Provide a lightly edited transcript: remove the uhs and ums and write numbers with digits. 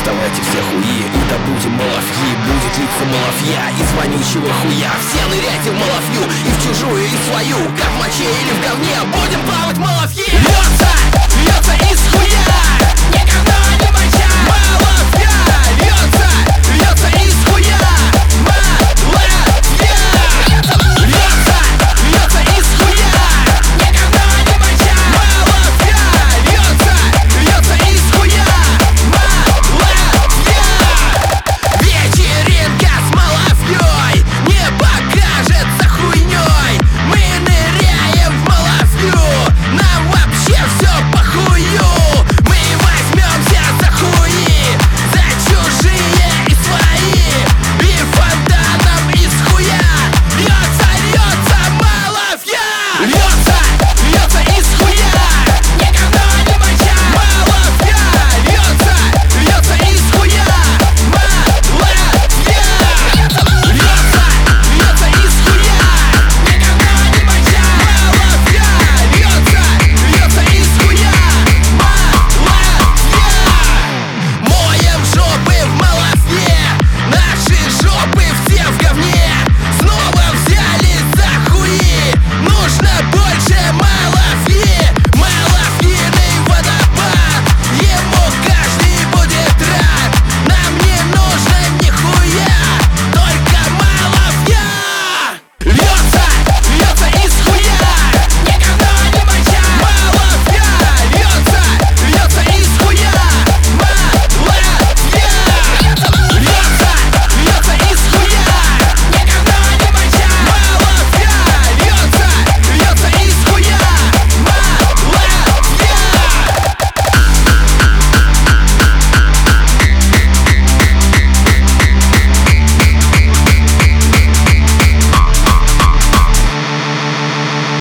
Доставайте все хуи и добудем малафьи. Будет литься малафья из вонючего хуя. Все ныряйте в малафью, и в чужую, и в свою. Как в моче или в говне будем плавать малафьи. Льется из хуя, никогда